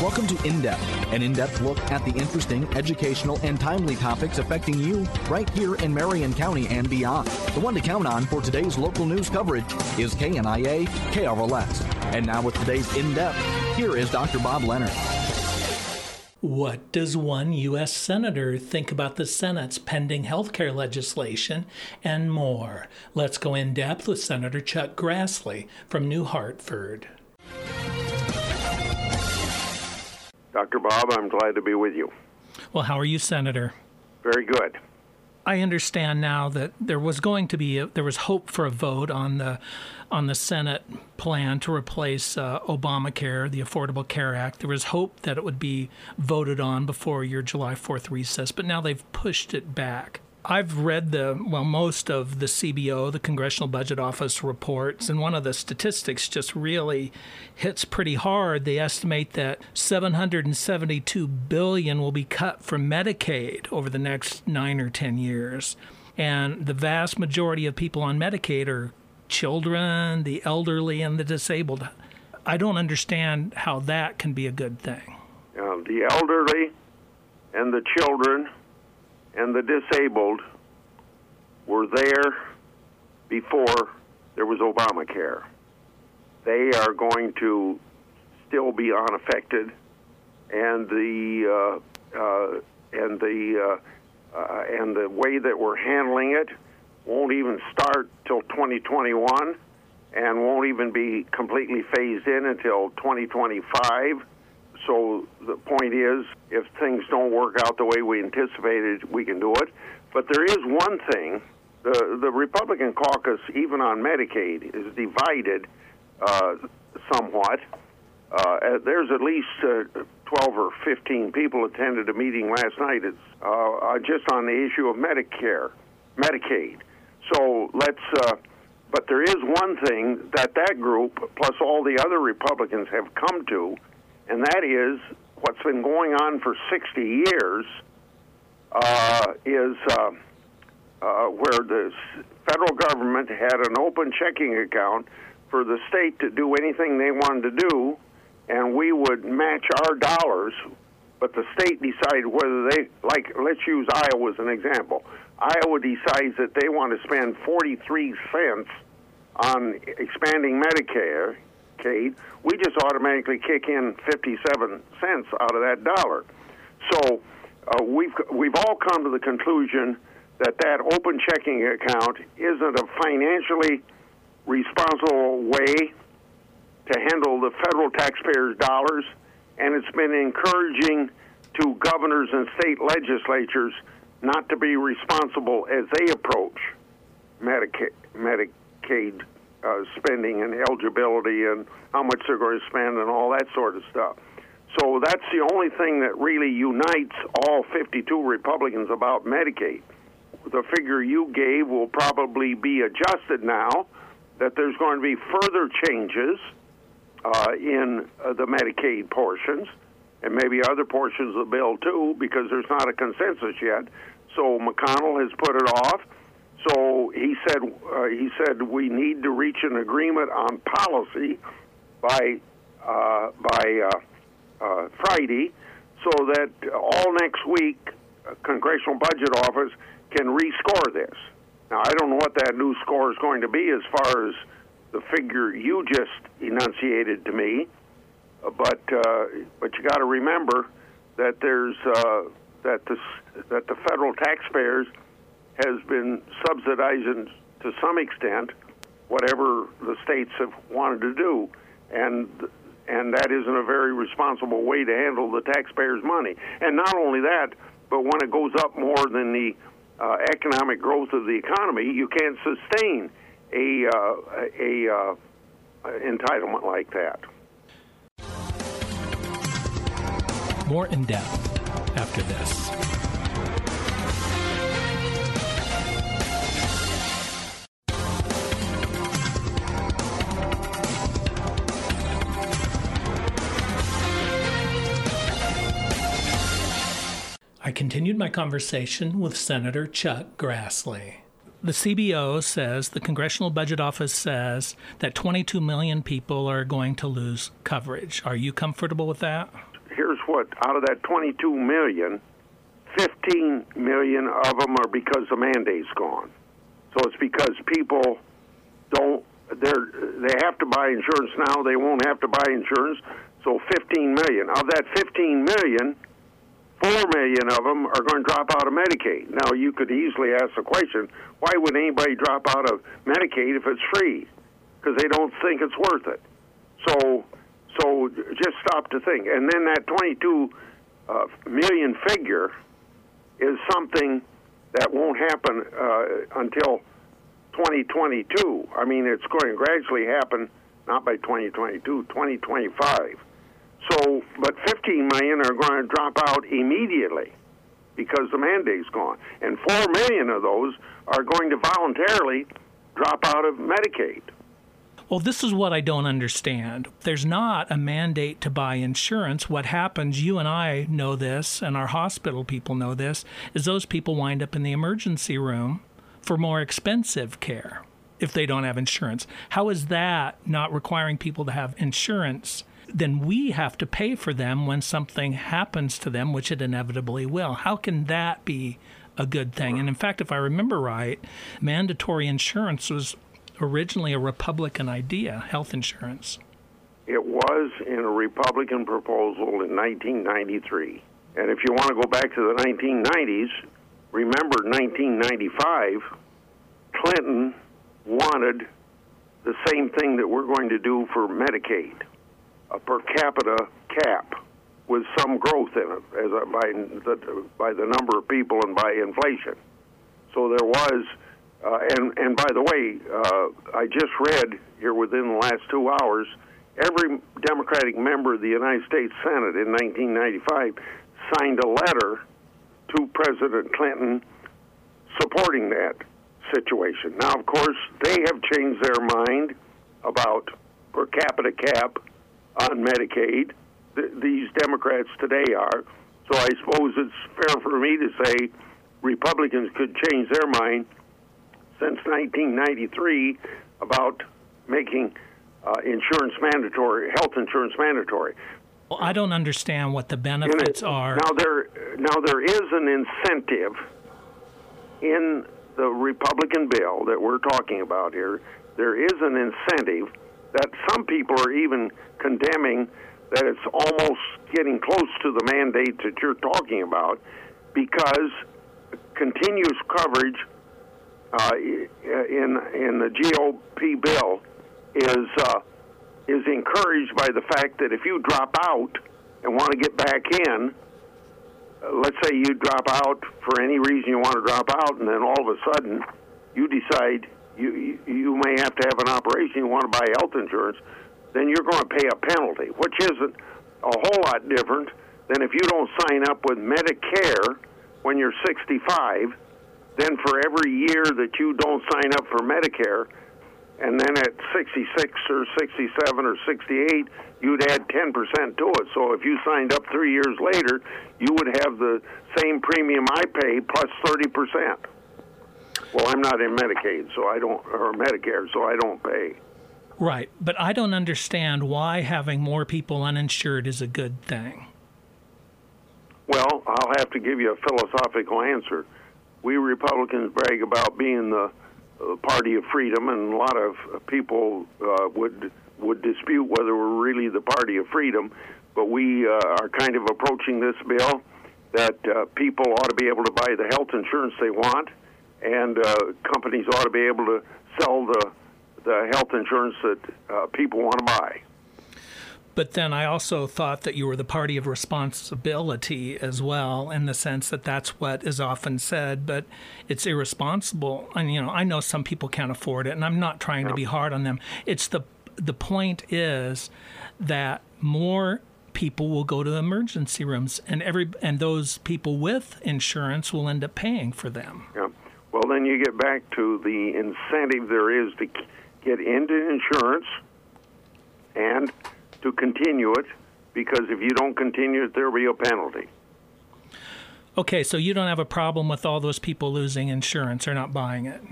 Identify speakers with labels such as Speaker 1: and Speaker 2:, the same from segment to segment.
Speaker 1: Welcome to In Depth, an in-depth look at the interesting, educational, and timely topics affecting you right here in Marion County and beyond. The one to count on for today's local news coverage is KNIA KRLS. And now with today's In Depth, here is Dr. Bob Leonard.
Speaker 2: What does one U.S. Senator think about the Senate's pending health care legislation and more? Let's go in depth with Senator Chuck Grassley from New Hartford.
Speaker 3: Dr. Bob, I'm glad to be with you.
Speaker 2: Well, how are you, Senator?
Speaker 3: Very good.
Speaker 2: I understand now that there was hope for a vote on the Senate plan to replace Obamacare, the Affordable Care Act. There was hope that it would be voted on before your July 4th recess, but now they've pushed it back. I've read most of the CBO, the Congressional Budget Office reports, and one of the statistics just really hits pretty hard. They estimate that $772 billion will be cut from Medicaid over the next 9 or 10 years. And the vast majority of people on Medicaid are children, the elderly, and the disabled. I don't understand how that can be a good thing.
Speaker 3: The elderly and the children and the disabled were there before there was Obamacare. They are going to still be unaffected, and the way that we're handling it won't even start till 2021, and won't even be completely phased in until 2025. So the point is, if things don't work out the way we anticipated, we can do it. But there is one thing. The Republican caucus, even on Medicaid, is divided somewhat. There's at least 12 or 15 people attended a meeting last night. It's just on the issue of Medicaid. So but there is one thing that group, plus all the other Republicans, have come to, and that is what's been going on for 60 years is where the federal government had an open checking account for the state to do anything they wanted to do, and we would match our dollars, but the state decided whether they, let's use Iowa as an example. Iowa decides that they want to spend 43 cents on expanding Medicare. We just automatically kick in 57 cents out of that dollar. So we've all come to the conclusion that open checking account isn't a financially responsible way to handle the federal taxpayers' dollars, and it's been encouraging to governors and state legislatures not to be responsible as they approach Medicaid spending and eligibility and how much they're going to spend and all that sort of stuff. So that's the only thing that really unites all 52 Republicans about Medicaid. The figure you gave will probably be adjusted now, that there's going to be further changes in the Medicaid portions, and maybe other portions of the bill too, because there's not a consensus yet. So McConnell has put it off. So he said we need to reach an agreement on policy by Friday, so that all next week, Congressional Budget Office can rescore this. Now, I don't know what that new score is going to be as far as the figure you just enunciated to me, but you got to remember that there's that the federal taxpayers has been subsidizing to some extent whatever the states have wanted to do, and that isn't a very responsible way to handle the taxpayers' money. And not only that, but when it goes up more than the economic growth of the economy, you can't sustain a entitlement like that.
Speaker 2: More in depth after this. I continued my conversation with Senator Chuck Grassley. The CBO says, the Congressional Budget Office says, that 22 million people are going to lose coverage. Are you comfortable with that?
Speaker 3: what? Out of that 22 million, 15 million of them are because the mandate's gone. So it's because people they have to buy insurance now. They won't have to buy insurance. So 15 million. Of that 15 million, 4 million of them are going to drop out of Medicaid. Now, you could easily ask the question, why would anybody drop out of Medicaid if it's free? Because they don't think it's worth it. So just stop to think. And then that 22 million figure is something that won't happen until 2022. I mean, it's going to gradually happen, not by 2022, 2025. So, but 15 million are going to drop out immediately because the mandate's gone. And 4 million of those are going to voluntarily drop out of Medicaid.
Speaker 2: Well, this is what I don't understand. There's not a mandate to buy insurance. What happens, you and I know this, and our hospital people know this, is those people wind up in the emergency room for more expensive care if they don't have insurance. How is that not requiring people to have insurance? Then we have to pay for them when something happens to them, which it inevitably will. How can that be a good thing? And in fact, if I remember right, mandatory insurance was originally a Republican idea, health insurance.
Speaker 3: It was in a Republican proposal in 1993. And if you want to go back to the 1990s, remember 1995, Clinton wanted the same thing that we're going to do for Medicaid, a per capita cap with some growth in it by the number of people and by inflation. So there was, and by the way, I just read here within the last 2 hours, every Democratic member of the United States Senate in 1995 signed a letter to President Clinton supporting that situation. Now, of course, they have changed their mind about per capita cap on Medicaid. These Democrats today are. So I suppose it's fair for me to say Republicans could change their mind since 1993 about making insurance mandatory, health insurance mandatory.
Speaker 2: Well, I don't understand what the benefits are.
Speaker 3: Now there is an incentive in the Republican bill that we're talking about here. There is an incentive that some people are even condemning that it's almost getting close to the mandate that you're talking about, because continuous coverage in the GOP bill is encouraged by the fact that if you drop out and want to get back in, let's say you drop out for any reason you want to drop out, and then all of a sudden you decide you may have to have an operation, you want to buy health insurance, then you're going to pay a penalty, which isn't a whole lot different than if you don't sign up with Medicare when you're 65, then for every year that you don't sign up for Medicare, and then at 66 or 67 or 68, you'd add 10% to it. So if you signed up 3 years later, you would have the same premium I pay plus 30%. Well, I'm not in Medicaid, so I don't, or Medicare, so I don't pay.
Speaker 2: Right, but I don't understand why having more people uninsured is a good thing.
Speaker 3: Well, I'll have to give you a philosophical answer. We Republicans brag about being the party of freedom, and a lot of people would dispute whether we're really the party of freedom, but we are kind of approaching this bill that people ought to be able to buy the health insurance they want, and companies ought to be able to sell the health insurance that people want to buy.
Speaker 2: But then I also thought that you were the party of responsibility as well, in the sense that that's what is often said, but it's irresponsible. And, you know, I know some people can't afford it, and I'm not trying to be hard on them. It's the point is that more people will go to emergency rooms, and those people with insurance will end up paying for them.
Speaker 3: Yeah. Well, then you get back to the incentive there is to get into insurance and to continue it, because if you don't continue it, there will be a penalty.
Speaker 2: Okay, so you don't have a problem with all those people losing insurance or not buying it?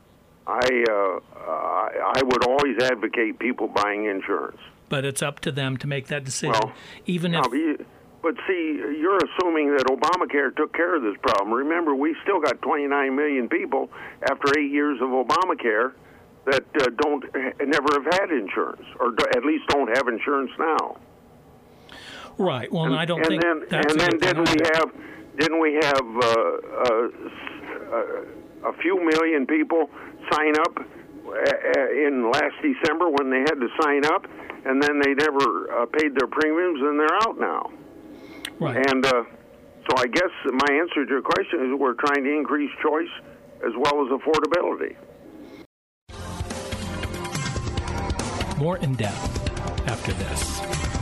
Speaker 3: I would always advocate people buying insurance.
Speaker 2: But it's up to them to make that decision.
Speaker 3: Well,
Speaker 2: even if
Speaker 3: But see, you're assuming that Obamacare took care of this problem. Remember, we still got 29 million people after 8 years of Obamacare that never have had insurance, or at least don't have insurance now.
Speaker 2: Right. Well, I don't think.
Speaker 3: Didn't we have a few million people sign up in last December when they had to sign up, and then they never paid their premiums, and they're out now.
Speaker 2: Right.
Speaker 3: And so I guess my answer to your question is we're trying to increase choice as well as affordability.
Speaker 2: More in depth after this.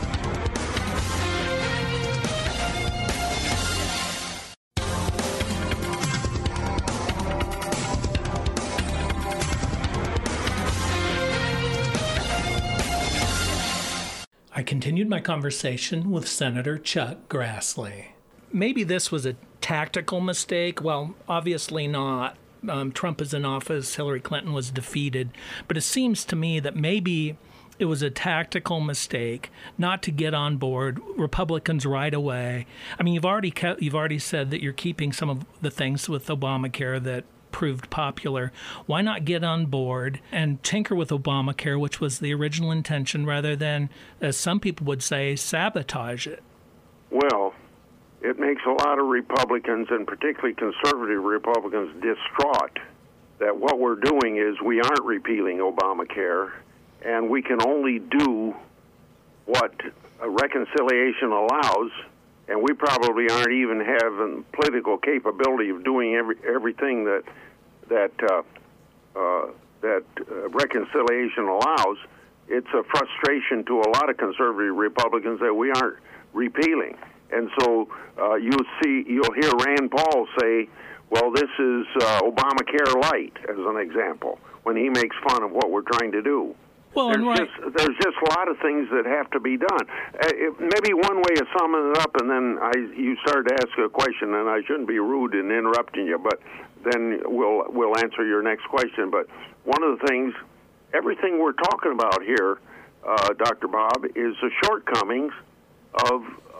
Speaker 2: I continued my conversation with Senator Chuck Grassley. Maybe this was a tactical mistake. Well, obviously not. Trump is in office, Hillary Clinton was defeated. But it seems to me that maybe it was a tactical mistake not to get on board Republicans right away. I mean, you've already said that you're keeping some of the things with Obamacare that proved popular. Why not get on board and tinker with Obamacare, which was the original intention, rather than, as some people would say, sabotage it?
Speaker 3: Well, it makes a lot of Republicans, and particularly conservative Republicans, distraught that what we're doing is we aren't repealing Obamacare, and we can only do what reconciliation allows, and we probably aren't even having political capability of doing everything that reconciliation allows. It's a frustration to a lot of conservative Republicans that we aren't repealing. And so you'll hear Rand Paul say, well, this is Obamacare light, as an example, when he makes fun of what we're trying to do.
Speaker 2: Well,
Speaker 3: there's just a lot of things that have to be done. Maybe one way of summing it up, and then you started to ask a question, and I shouldn't be rude in interrupting you, but then we'll answer your next question. But one of the things, everything we're talking about here, Dr. Bob, is the shortcomings of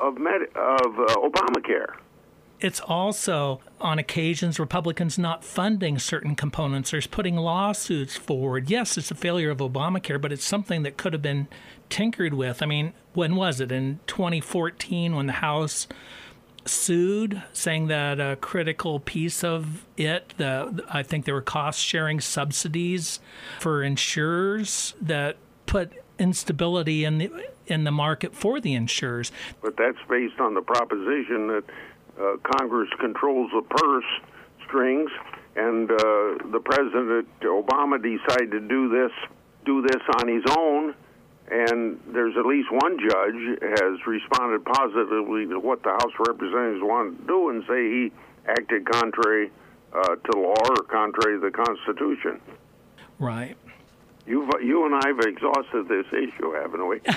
Speaker 3: Obamacare.
Speaker 2: It's also, on occasions, Republicans not funding certain components or putting lawsuits forward. Yes, it's a failure of Obamacare, but it's something that could have been tinkered with. I mean, when was it? In 2014, when the House sued, saying that a critical piece of it, I think there were cost-sharing subsidies for insurers that put instability in the market for the insurers.
Speaker 3: But that's based on the proposition that Congress controls the purse strings, and the President Obama decided to do this on his own, and there's at least one judge has responded positively to what the House of Representatives wanted to do and say he acted contrary to law or contrary to the Constitution.
Speaker 2: Right.
Speaker 3: You and I have exhausted this issue, haven't we?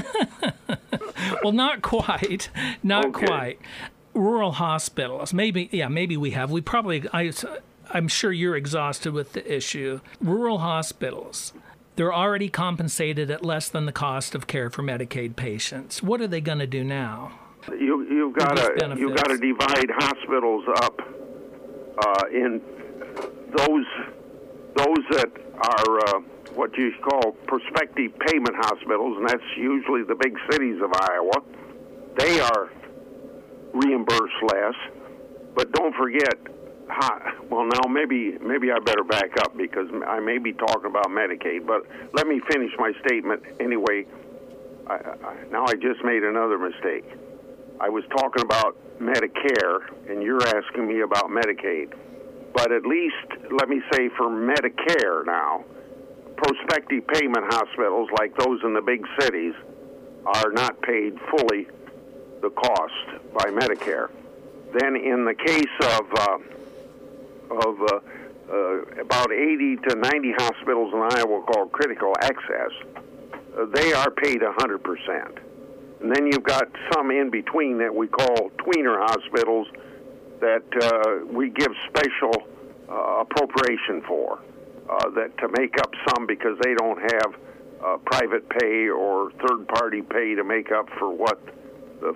Speaker 2: Well, not quite. Not quite. Rural hospitals. Maybe we have. I'm sure you're exhausted with the issue. Rural hospitals. They're already compensated at less than the cost of care for Medicaid patients. What are they going to do now?
Speaker 3: You've got to divide hospitals up in those that are what you call prospective payment hospitals, and that's usually the big cities of Iowa. They are reimbursed less, but don't forget. Well, now maybe I better back up because I may be talking about Medicaid, but let me finish my statement anyway. Now I just made another mistake. I was talking about Medicare, and you're asking me about Medicaid. But at least, let me say for Medicare now, prospective payment hospitals like those in the big cities are not paid fully the cost by Medicare. Then in the case of about 80 to 90 hospitals in Iowa called critical access, they are paid 100%. And then you've got some in between that we call tweener hospitals that we give special appropriation for, that to make up some because they don't have private pay or third-party pay to make up for what the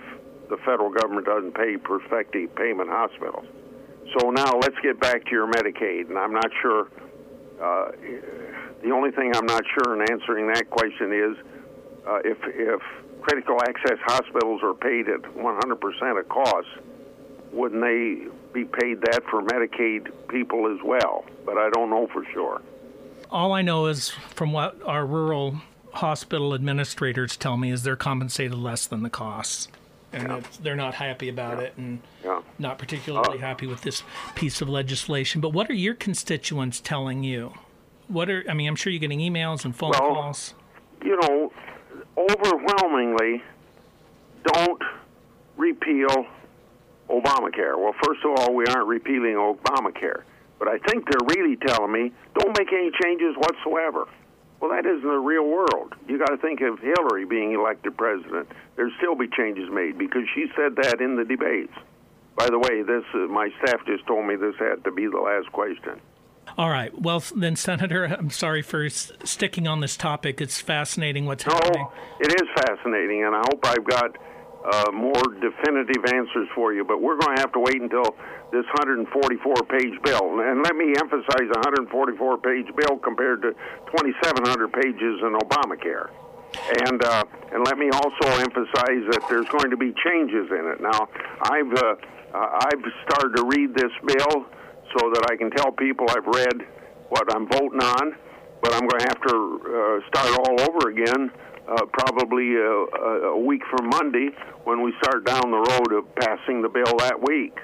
Speaker 3: the federal government doesn't pay prospective payment hospitals. So now let's get back to your Medicaid, and I'm not sure. The only thing I'm not sure in answering that question is if critical access hospitals are paid at 100% of cost, wouldn't they be paid that for Medicaid people as well? But I don't know for sure.
Speaker 2: All I know is from what our rural hospital administrators tell me is they're compensated less than the costs. And they're not happy about it and not particularly happy with this piece of legislation. But what are your constituents telling you? I'm sure you're getting emails and phone calls.
Speaker 3: Overwhelmingly, don't repeal Obamacare. Well, first of all, we aren't repealing Obamacare. But I think they're really telling me, don't make any changes whatsoever. Well, that isn't the real world. You got to think of Hillary being elected president. There'd still be changes made because she said that in the debates. By the way, my staff just told me this had to be the last question.
Speaker 2: All right. Well, then, Senator, I'm sorry for sticking on this topic. It's fascinating what's happening.
Speaker 3: No, it is fascinating, and I hope I've got more definitive answers for you. But we're going to have to wait until this 144-page bill. And let me emphasize a 144-page bill compared to 2,700 pages in Obamacare. And let me also emphasize that there's going to be changes in it. Now, I've started to read this bill so that I can tell people I've read what I'm voting on, but I'm going to have to start all over again probably a week from Monday when we start down the road of passing the bill that week.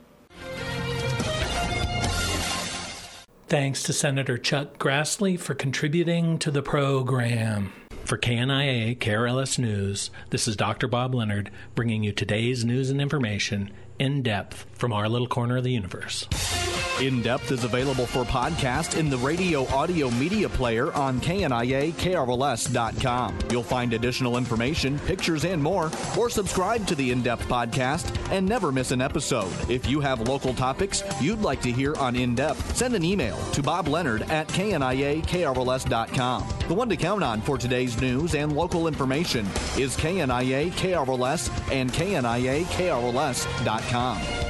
Speaker 2: Thanks to Senator Chuck Grassley for contributing to the program. For KNIA KRLS News, this is Dr. Bob Leonard bringing you today's news and information in depth from our little corner of the universe.
Speaker 1: In Depth is available for podcast in the radio audio media player on KNIA-KRLS.com. You'll find additional information, pictures, and more, or subscribe to the In Depth podcast and never miss an episode. If you have local topics you'd like to hear on In Depth, send an email to BobLeonard@KNIA-KRLS.com. The one to count on for today's news and local information is KNIA-KRLS and KNIA-KRLS.com.